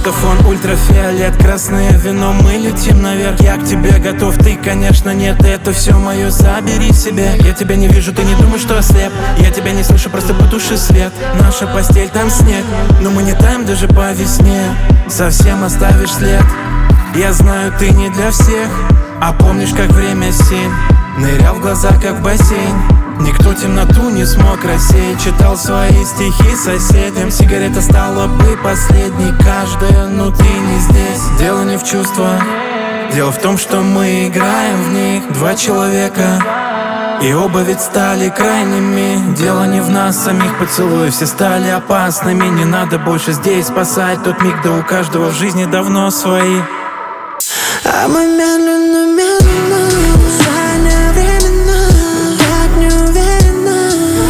Фотофон, ультрафиолет, красное вино, мы летим наверх. Я к тебе готов, ты, конечно, нет. Это все мое, забери себе. Я тебя не вижу, ты не думай, что ослеп. Я тебя не слышу, просто потуши свет. Наша постель, там снег, но мы не таем даже по весне. Совсем оставишь след. Я знаю, ты не для всех, а помнишь, как время семь нырял в глаза, как в бассейн. Никто темноту не смог рассеять. Читал свои стихи соседям. Сигарета стала бы последней. Каждая, но ты не здесь. Дело не в чувствах, дело в том, что мы играем в них. Два человека, и оба ведь стали крайними. Дело не в нас самих, поцелуи все стали опасными. Не надо больше здесь спасать тот миг, да у каждого в жизни давно свои. А мы медленно, медленно, шагая временно, так не уверена.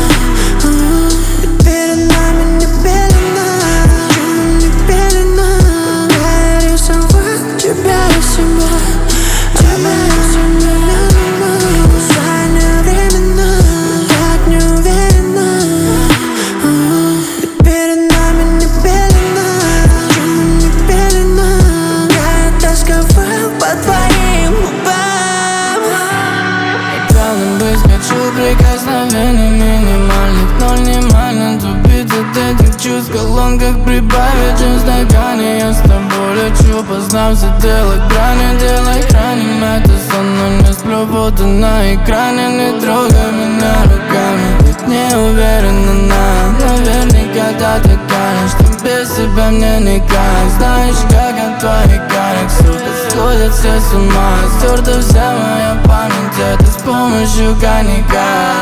Ведь перед нами не пелена, почему не пелена? Я рисовал тебя и себя, тебя и себя. Медленно, шагая временно, так не уверена. Ведь перед нами не пелена, почему не пелена? Я тосковал по твоим губам. Идеален быть хочу прикосновений минимальных, но внимание тупит от этих чувств. В колонках прибавить, чем в стакане. Я с тобой лечу, познав заделать грани. Делай храним это сон, но не сплю, фото на экране. Не трогай меня руками, ведь не уверена наверняка да ты канешь, что без тебя мне никак. Знаешь, как от твоих карик, сука, сходят все с ума. Стерта вся моя память, это с помощью коньяка.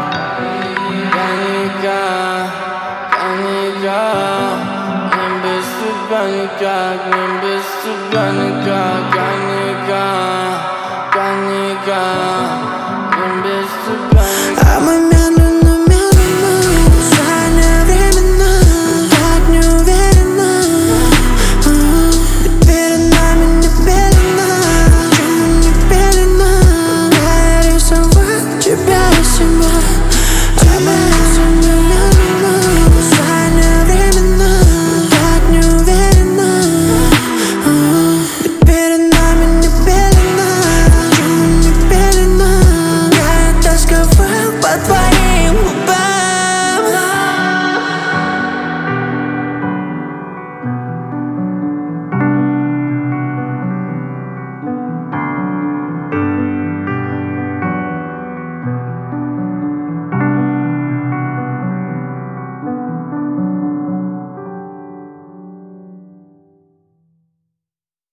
Коньяка, коньяка. Не без тебя никак, не без тебя никак. Коньяка, коньяка. Не без тебя никак. А мы